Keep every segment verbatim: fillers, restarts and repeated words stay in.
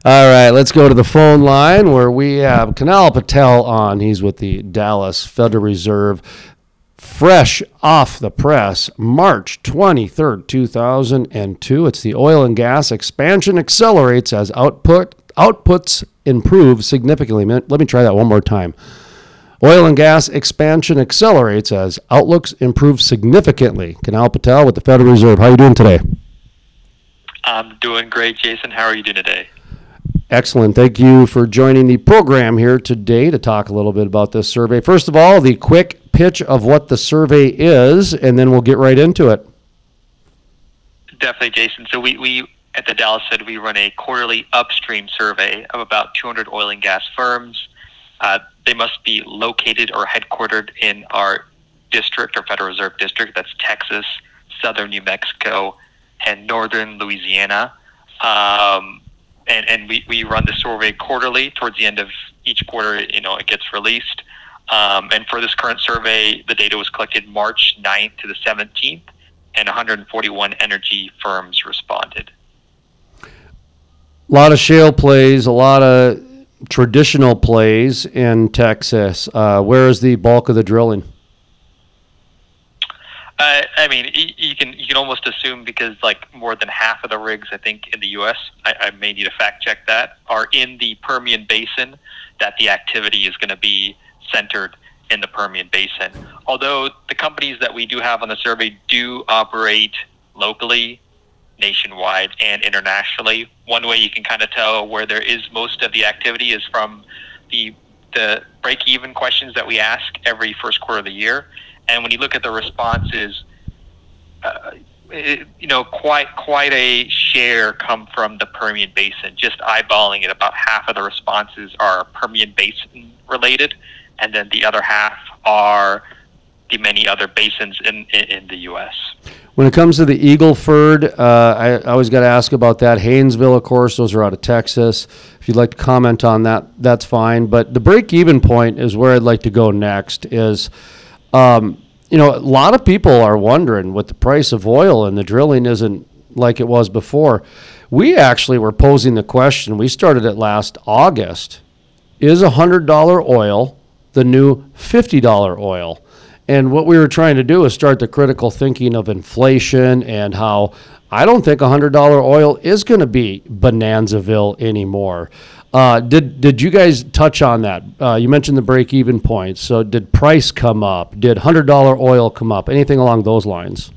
All right, let's go to the phone line where we have Kunal Patel on. He's with the Dallas Federal Reserve. Fresh off the press, March twenty-third, two thousand two. It's the oil and gas expansion accelerates as output outputs improve significantly. Let me try that one more time. Oil and gas expansion accelerates as outlooks improve significantly. Kunal Patel with the Federal Reserve. How are you doing today? I'm doing great, Jason. How are you doing today? Excellent. Thank you for joining the program here today to talk a little bit about this survey. First of all, the quick pitch of what the survey is, and then we'll get right into it. Definitely, Jason. So we, we at the Dallas Fed, we run a quarterly upstream survey of about two hundred oil and gas firms. Uh, they must be located or headquartered in our district or Federal Reserve District. That's Texas, Southern New Mexico, and Northern Louisiana. Um, and and we, we run the survey quarterly. Towards the end of each quarter, you know, it gets released. Um, and for this current survey, the data was collected March ninth to the seventeenth, and one hundred forty-one energy firms responded. A lot of shale plays, a lot of traditional plays in Texas. Uh, where is the bulk of the drilling? Uh, I mean, you can you can almost assume because like more than half of the rigs, I think, in the U S, I, I may need to fact check that, are in the Permian Basin, that the activity is going to be centered in the Permian Basin. Although the companies that we do have on the survey do operate locally, nationwide, and internationally. One way you can kind of tell where there is most of the activity is from the the break-even questions that we ask every first quarter of the year. And when you look at the responses, uh, it, you know, quite quite a share come from the Permian Basin. Just eyeballing it, about half of the responses are Permian Basin related, and then the other half are the many other basins in, in, in the U S. When it comes to the Eagle Ford, uh, I, I always got to ask about that. Haynesville, of course, those are out of Texas. If you'd like to comment on that, that's fine. But the break-even point is where I'd like to go next is, um, you know, a lot of people are wondering with the price of oil and the drilling isn't like it was before. We actually were posing the question, we started it last August, is one hundred dollars oil the new fifty dollars oil? And what we were trying to do is start the critical thinking of inflation and how I don't think one hundred dollars oil is going to be Bonanzaville anymore. Uh, did did you guys touch on that? Uh, you mentioned the break-even points. So did price come up? Did one hundred dollars oil come up? Anything along those lines?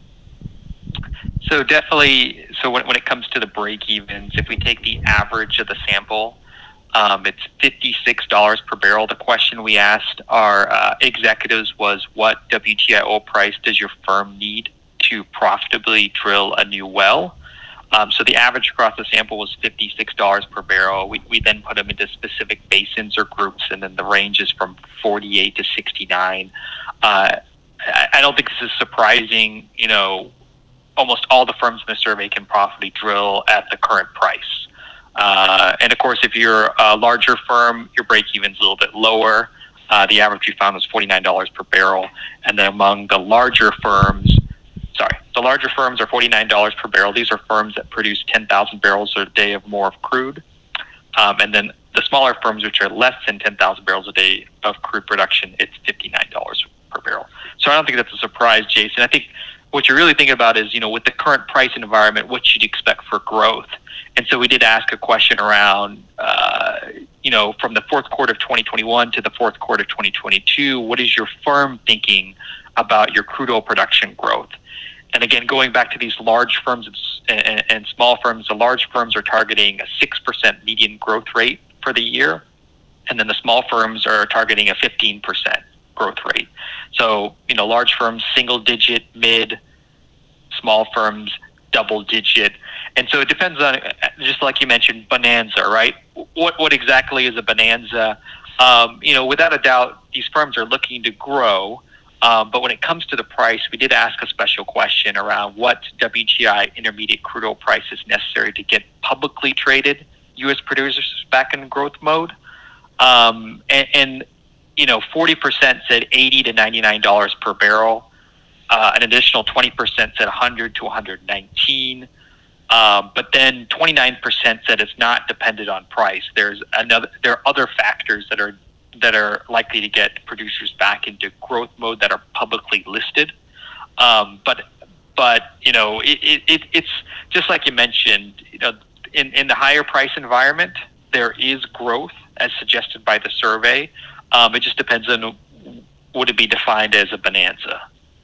So definitely, so when, when it comes to the break-evens, if we take the average of the sample, Um, it's fifty-six dollars per barrel. The question we asked our uh, executives was, what W T I oil price does your firm need to profitably drill a new well? Um, so the average across the sample was fifty-six dollars per barrel. We, we then put them into specific basins or groups, and then the range is from forty-eight to sixty-nine. Uh, I, I don't think this is surprising. You know, almost all the firms in the survey can profitably drill at the current price. Uh, and of course, if you're a larger firm, your break-even's a little bit lower. Uh, the average we found was forty-nine dollars per barrel. And then among the larger firms, sorry, the larger firms are forty-nine dollars per barrel. These are firms that produce ten thousand barrels a day of more of crude. Um, and then the smaller firms, which are less than ten thousand barrels a day of crude production, it's fifty-nine dollars per barrel. So I don't think that's a surprise, Jason. I think what you're really thinking about is, you know, with the current price environment, what you'd expect for growth. And so we did ask a question around, uh, you know, from the fourth quarter of twenty twenty-one to the fourth quarter of twenty twenty-two, what is your firm thinking about your crude oil production growth? And again, going back to these large firms and, and, and small firms, the large firms are targeting a six percent median growth rate for the year. And then the small firms are targeting a fifteen percent growth rate. So, you know, large firms, single digit, mid, small firms, double digit. And so it depends on, just like you mentioned, bonanza, right? What what exactly is a bonanza? Um, you know, without a doubt, these firms are looking to grow. Um, but when it comes to the price, we did ask a special question around what W T I intermediate crude oil price is necessary to get publicly traded U S producers back in growth mode. Um, and, and, you know, forty percent said eighty to ninety-nine dollars per barrel. Uh, an additional twenty percent said one hundred to one hundred nineteen. Um, but then twenty-nine percent said it's not dependent on price. There's another. There are other factors that are that are likely to get producers back into growth mode that are publicly listed. Um, but but you know it, it, it it's just like you mentioned. You know, in in the higher price environment, there is growth as suggested by the survey. Um, it just depends on would it be defined as a bonanza.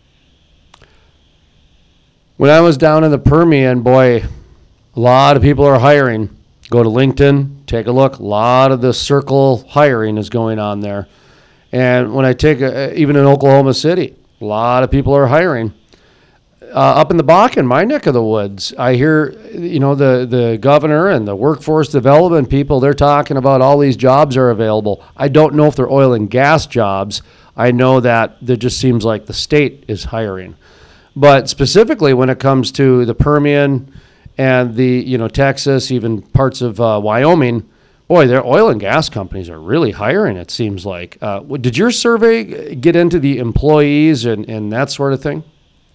When I was down in the Permian, boy, a lot of people are hiring. Go to LinkedIn, take a look. A lot of the circle hiring is going on there. And when I take, a, even in Oklahoma City, a lot of people are hiring. Uh, up in the Bakken, my neck of the woods, I hear, you know, the, the governor and the workforce development people, they're talking about all these jobs are available. I don't know if they're oil and gas jobs. I know that it just seems like the state is hiring. But specifically when it comes to the Permian and the, you know, Texas, even parts of uh, Wyoming, boy, their oil and gas companies are really hiring, it seems like. Uh, did your survey get into the employees and, and that sort of thing?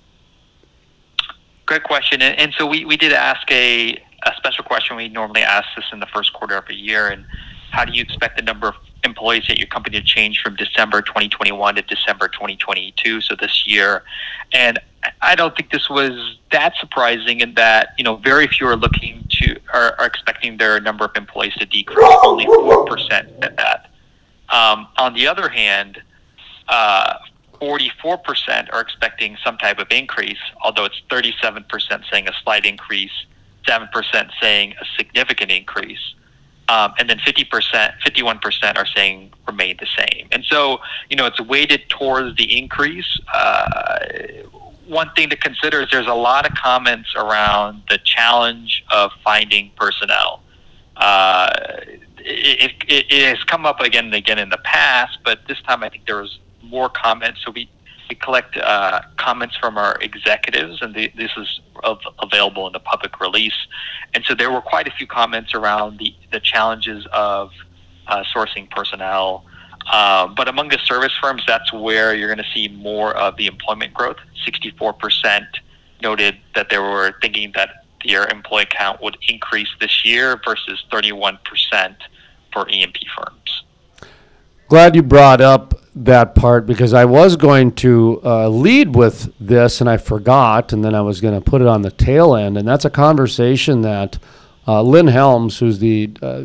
Great question. And, and so we, we did ask a, a special question. We normally ask this in the first quarter of a year. And how do you expect the number of employees at your company to change from December twenty twenty-one to December twenty twenty-two, so this year? And I don't think this was that surprising in that, you know, very few are looking to, are, are expecting their number of employees to decrease. Only four percent at that. Um, on the other hand, uh, forty-four percent are expecting some type of increase, although it's thirty-seven percent saying a slight increase, seven percent saying a significant increase. Um, and then fifty percent, fifty-one percent are saying remain the same. And so, you know, it's weighted towards the increase. Uh, one thing to consider is there's a lot of comments around the challenge of finding personnel. Uh, it, it, it has come up again and again in the past, but this time I think there was more comments. So we, we collect uh, comments from our executives, and the, this is of, available in the public release. And so there were quite a few comments around the, the challenges of uh, sourcing personnel. Uh, but among the service firms, that's where you're going to see more of the employment growth. sixty-four percent noted that they were thinking that their employee count would increase this year versus thirty-one percent for E and P firms. Glad you brought up that part, because I was going to uh, lead with this and I forgot, and then I was going to put it on the tail end. And that's a conversation that uh, Lynn Helms, who's the uh,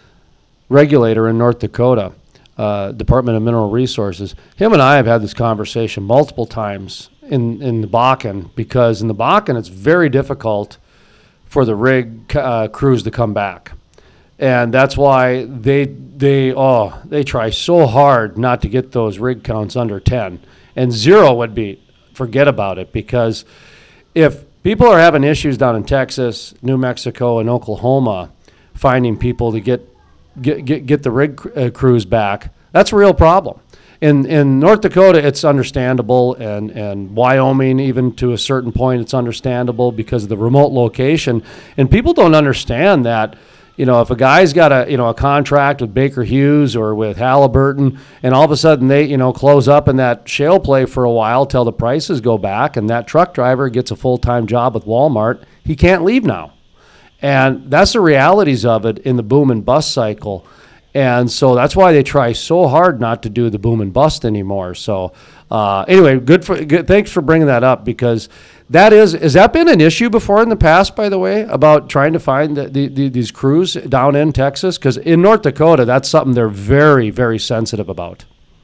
regulator in North Dakota, uh, Department of Mineral Resources, him and I have had this conversation multiple times in, in the Bakken, because in the Bakken it's very difficult for the rig uh, crews to come back. And that's why they they oh they try so hard not to get those rig counts under ten, and zero would be forget about it, because if people are having issues down in Texas, New Mexico, and Oklahoma finding people to get get get, get the rig uh, crews back, that's a real problem. In in North Dakota, it's understandable, and, and Wyoming, even to a certain point, it's understandable because of the remote location, and people don't understand that. You know, if a guy's got a, you know, a contract with Baker Hughes or with Halliburton, and all of a sudden they, you know, close up in that shale play for a while till the prices go back, and that truck driver gets a full-time job with Walmart, he can't leave now. And that's the realities of it in the boom and bust cycle. And so that's why they try so hard not to do the boom and bust anymore. So uh, anyway, good for good, thanks for bringing that up, because that is, has that been an issue before in the past, by the way, about trying to find the, the, the, these crews down in Texas? Because in North Dakota, that's something they're very, very sensitive about.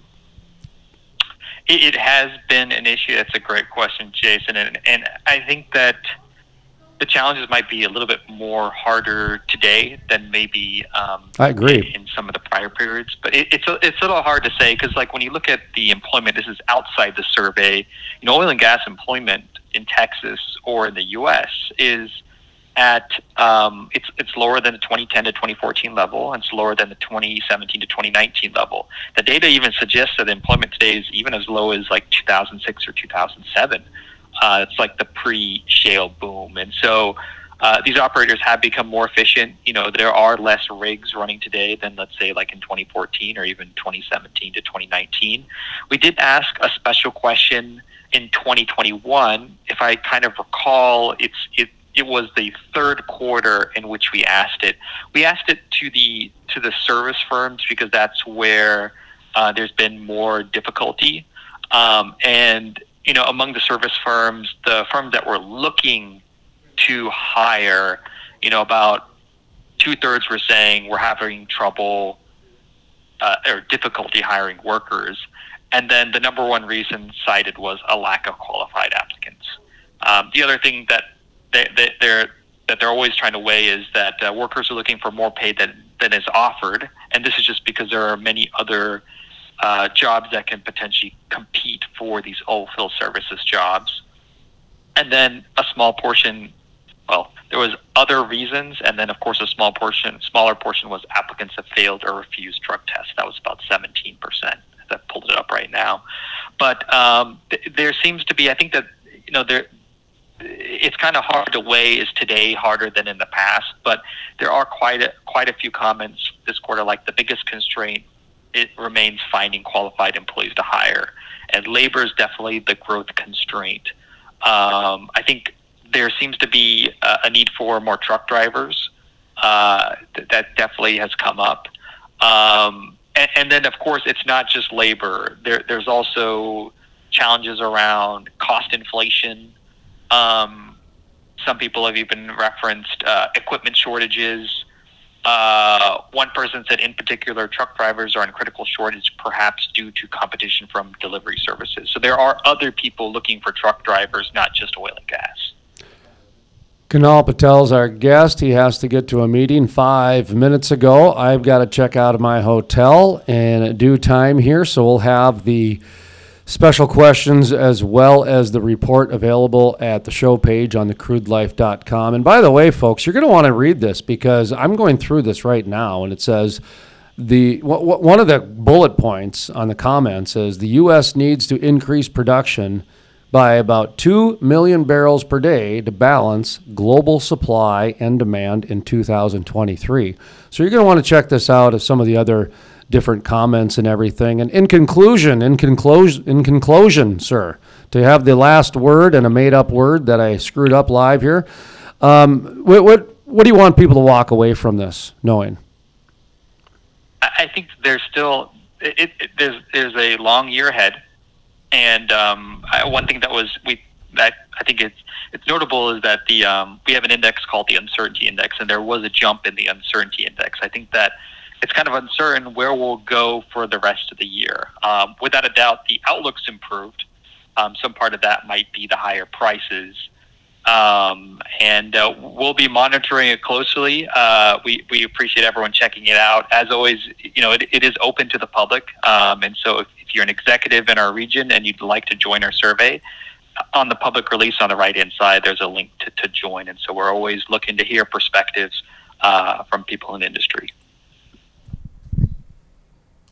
It, it has been an issue. That's a great question, Jason. And, and I think that the challenges might be a little bit more harder today than maybe um, I agree. In, in some of the prior periods. But it, it's a, it's a little hard to say, because like when you look at the employment, this is outside the survey. You know, oil and gas employment in Texas or in the U S is at um, it's it's lower than the twenty ten to twenty fourteen level, and it's lower than the twenty seventeen to twenty nineteen level. The data even suggests that employment today is even as low as like two thousand six or two thousand seven. Uh, it's like the pre-shale boom. And so uh, these operators have become more efficient. You know, there are less rigs running today than, let's say, like in twenty fourteen or even twenty seventeen to twenty nineteen. We did ask a special question in twenty twenty-one. If I kind of recall, it's it it was the third quarter in which we asked it. We asked it to the to the service firms because that's where uh, there's been more difficulty. Um, and you know, among the service firms, the firms that were looking to hire, you know, about two thirds were saying we're having trouble uh, or difficulty hiring workers. And then the number one reason cited was a lack of qualified applicants. Um, the other thing that they, they, they're that they're always trying to weigh is that uh, workers are looking for more pay than, than is offered. And this is just because there are many other uh, jobs that can potentially compete for these oil field services jobs. And then a small portion, well, there was other reasons. And then, of course, a small portion, smaller portion was applicants have failed or refused drug tests. That was about seventeen percent. I pulled it up right now. But um, th- there seems to be, I think that, you know, there, it's kind of hard to weigh, is today harder than in the past, but there are quite a, quite a few comments this quarter, like the biggest constraint, it remains finding qualified employees to hire. And labor is definitely the growth constraint. Um, I think there seems to be a, a need for more truck drivers. Uh, th- that definitely has come up. Um, and, and then, of course, it's not just labor. There, there's also challenges around cost inflation. Um, some people have even referenced uh, equipment shortages. Uh, one person said, in particular, truck drivers are in critical shortage, perhaps due to competition from delivery services. So there are other people looking for truck drivers, not just oil and gas. Kunal Patel's our guest. He has to get to a meeting five minutes ago. I've got to check out of my hotel in due time here, so we'll have the special questions as well as the report available at the show page on the crude life dot com. And by the way, folks, you're going to want to read this because I'm going through this right now, and it says the w- w- one of the bullet points on the comments is the U S needs to increase production by about two million barrels per day to balance global supply and demand in two thousand twenty-three. So you're going to want to check this out as some of the other different comments and everything. And in conclusion, in conclusion, in conclusion, sir, to have the last word and a made-up word that I screwed up live here, um, what, what what do you want people to walk away from this knowing? I think there's still it, it, there's there's a long year ahead, and um, I, one thing that was we that I think it's it's notable is that the um, we have an index called the uncertainty index, and there was a jump in the uncertainty index. I think that it's kind of uncertain where we'll go for the rest of the year. Um, without a doubt, the outlook's improved. Um, some part of that might be the higher prices. Um, and uh, we'll be monitoring it closely. Uh, we, we appreciate everyone checking it out. As always, you know, it, it is open to the public. Um, and so if, if you're an executive in our region and you'd like to join our survey, on the public release on the right-hand side, there's a link to, to join. And so we're always looking to hear perspectives uh, from people in industry.